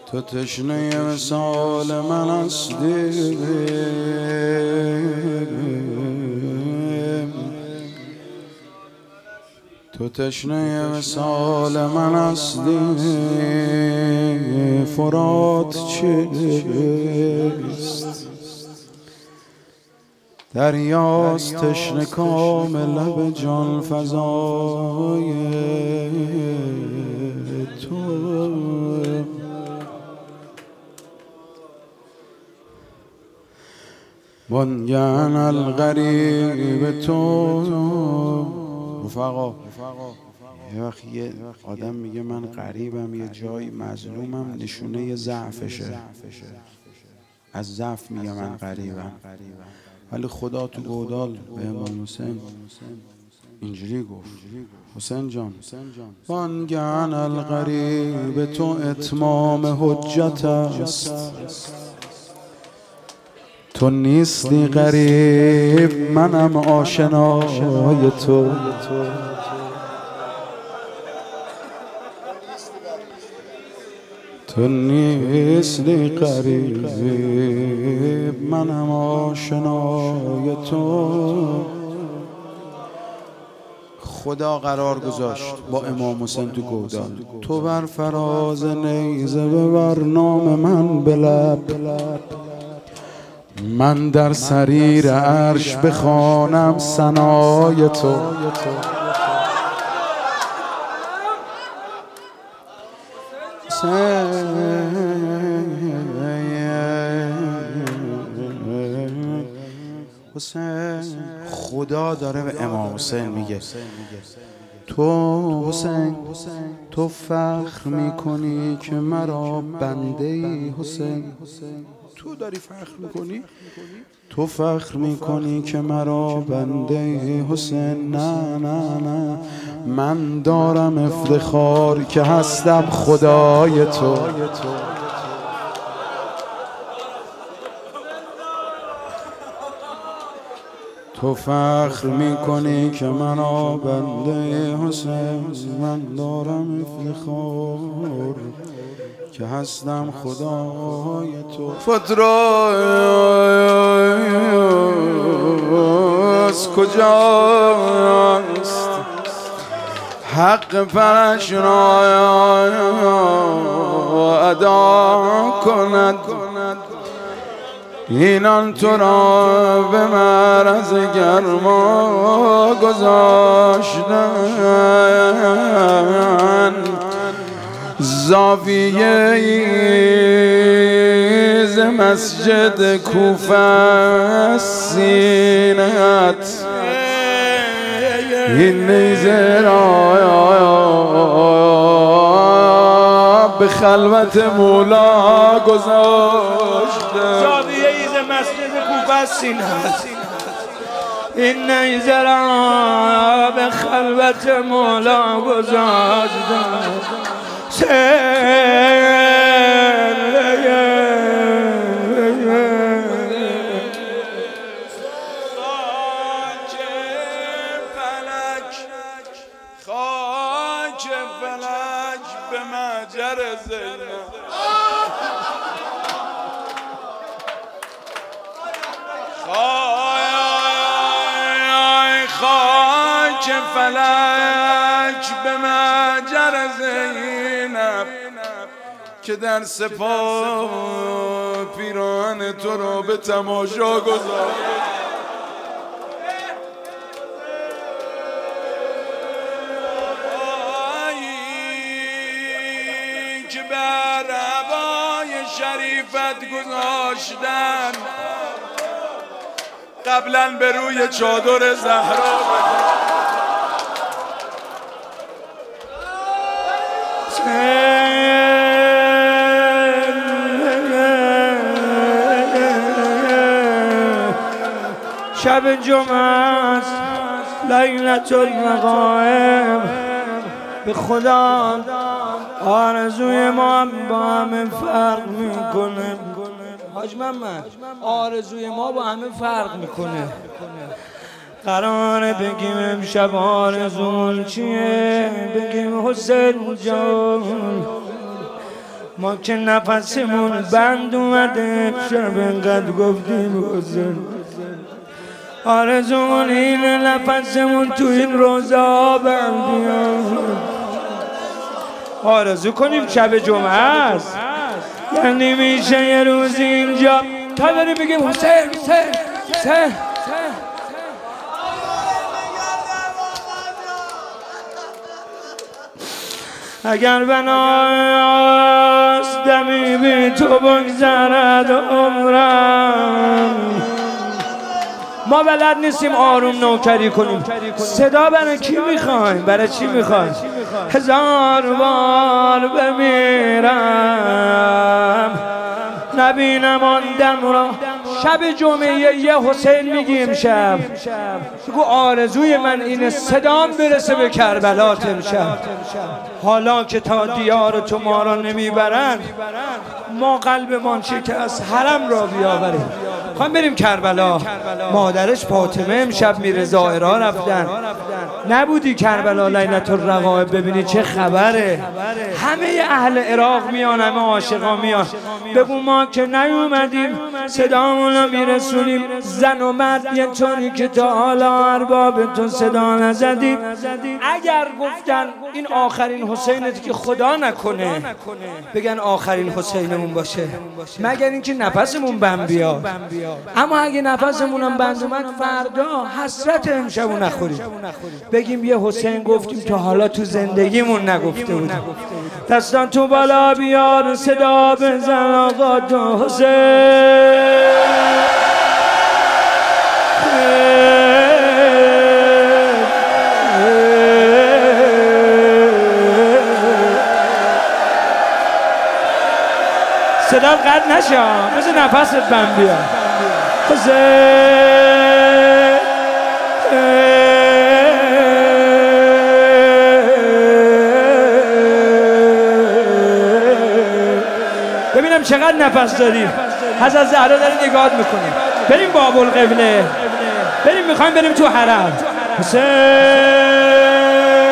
تو تشنه وصال من هستی، تو تشنه وصال من هستی. فرات چیست؟ دریاست تشنه کام لب جان فزای تو. بنگن الغریب تو. رفقا یه وقت یه آدم میگه من غریبم، یه جایی مظلومم، نشونه یه ضعفشه. از ضعف میگه من غریبم. ولی خدا تو گودال به امام حسین اینجوری گفت: حسین جان، بانگن الغریب تو اتمام حجت است. تو نیستی غریب، منم آشنای تو. تو نیستی غریب، منم آشنای تو. خدا قرار گذاشت با امام حسین تو گودال: تو بر فراز نیزه ببر نام من به لب، من در سریر عرش بخوانم ثنای تو. حسین، خدا داره به امام حسین میگه: تو حسین، تو فخر میکنی که مرا بنده ای. حسین، تو داری فخر میکنی؟ تو فخر میکنی که مرا بنده ای. حسین، نه نه نه، من دارم افتخار که هستم خدای تو. تو فخر میکنی که مرا بنده حسین، من دارم افتخار که هستم خدای تو. فتراس کجاست؟ حق پرش را ادا کند. اینان تو را به معرض گرما گذاشتن. زاویه ز مسجد کوفه سینت، این نیزه را به خلوت مولا گذاشته. زاویه ز مسجد کوفه سینت، این نیزه را به خلوت مولا گذاشته. خاک فلک به مجر زینب. خاک فلک به مجر زینب که در سپاه پیران تو را به تماشا گذاشت. که بر عبای شریفت گذاشتن، قبلا به روی چادر زهرا. شب جمعه است، لیلة المغارب. به خدا آرزوی ما با همه فرق میکنه. حاج محمد، آرزوی ما با همه فرق میکنه. قراره بگیم امشب آرزون چیه؟ بگیم حسین جان ما که نفسمون بند اومده شب انقدر گفتیم حسین آرزومون اینه نفسمون تو این روزا بند بیاد آرزو کنیم شب جمعه است یعنی میشه یه روزی اینجا تا بریم بگیم حسین حسین حسین اگر بناست دمی بی تو بگذرد عمرم ما بلد نیستیم آروم نوکری کنیم صدا برای کی میخوایم؟ برای چی میخوایم؟ هزار بار بمیرم نبینم آن دم را شب جمعه یه حسین میگیم شب بگو آرزوی من اینه صدام برسه به کربلا امشب حالا که تا دیار تو ما را نمیبرن ما قلبمان شکست حرم را بیاوریم خواهیم بریم کربلا مادرش فاطمه امشب میره زائرها رفتن نبودی کربلا لیلة الرغائب ببینی چه خبره همه اهل عراق میان همه عاشقا میان بگو ما که نیومدیم صدامونو میرسونیم زن و مرد یه طوری که تا حالا ارباب تو صدا نزدیم اگر گفتن این آخرین حسینت که خدا نکنه بگن آخرین حسینمون باشه مگر اینکه نفسمون بند بیاد اما اگه نفسمونم بند اومد فردا حسرت امشبو نخوریم بگیم یه حسین گفتیم تا حالا تو زندگیمون نگفته بودیم دستان تو بالا بیار صدا بزن آقا تو حسین صدا قد نشه مثل نفست بند بیار حسین ببینم چقدر نفس داریم حضرت زهرا داره نگاه میکنیم بریم باب القبله بریم میخوایم بریم تو حرم حسین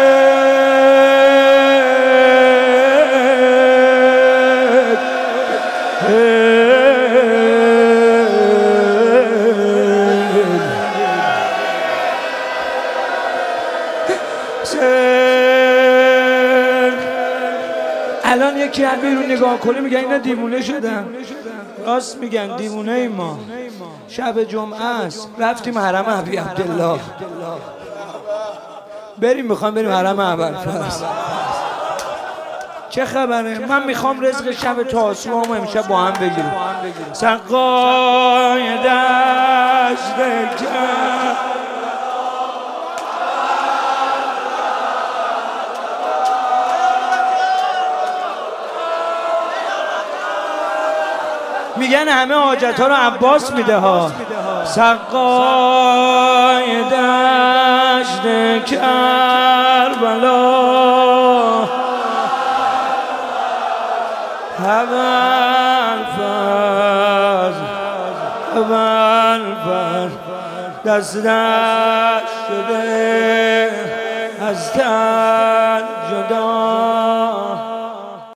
الان یکی از بیرون نگاه کنه میگن اینا دیوونه شدن راست میگن دیوونه ای ما شب جمعه است رفتیم حرم ابی عبدالله بریم میخوام بریم حرم ابوالفضل چه خبره من میخوام رزق شب تاسوعا امشب با هم بگیریم سقای دشت میگن همه حاجت ها رو عباس میده ها سقای دشت کربلا ابوالفضل دست شده از تن جدا